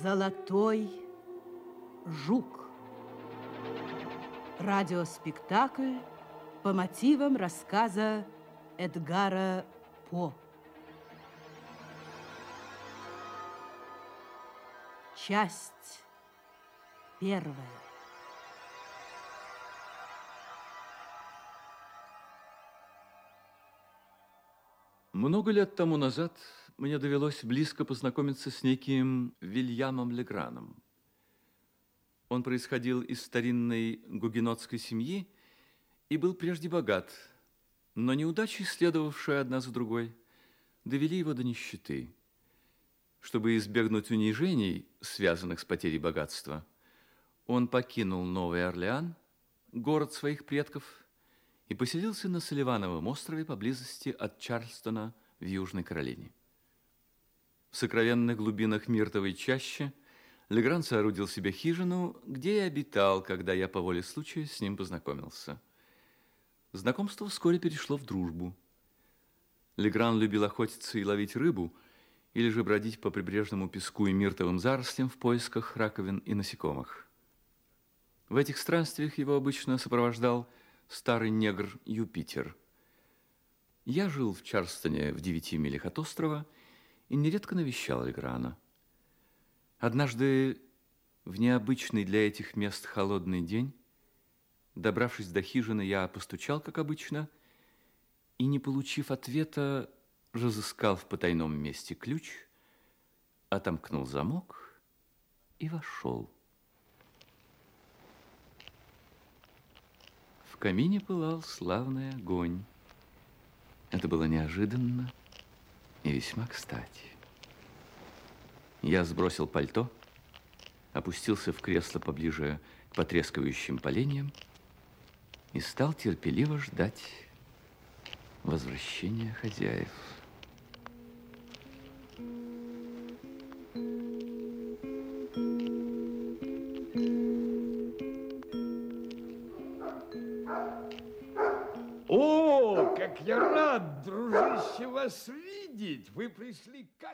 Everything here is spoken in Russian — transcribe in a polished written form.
Золотой жук. Радиоспектакль по мотивам рассказа Эдгара По. Часть первая. Много лет тому назад мне довелось близко познакомиться с неким Вильямом Леграном. Он происходил из старинной гугенотской семьи и был прежде богат, но неудачи, следовавшие одна за другой, довели его до нищеты. Чтобы избегнуть унижений, связанных с потерей богатства, он покинул Новый Орлеан, город своих предков, и поселился на Салливановом острове поблизости от Чарльстона в Южной Каролине. В сокровенных глубинах миртовой чащи Легран соорудил себе хижину, где и обитал, когда я по воле случая с ним познакомился. Знакомство вскоре перешло в дружбу. Легран любил охотиться и ловить рыбу, или же бродить по прибрежному песку и миртовым зарослям в поисках раковин и насекомых. В этих странствиях его обычно сопровождал старый негр Юпитер. Я жил в Чарльстоне в 9 милях от острова и нередко навещал Леграна. Однажды, в необычный для этих мест холодный день, добравшись до хижины, я постучал, как обычно, и, не получив ответа, разыскал в потайном месте ключ, отомкнул замок и вошел. В камине пылал славный огонь. Это было неожиданно и весьма кстати. Я сбросил пальто, опустился в кресло поближе к потрескивающим поленьям и стал терпеливо ждать возвращения хозяев. О, как я рад, дружище, вас видеть! Вы пришли как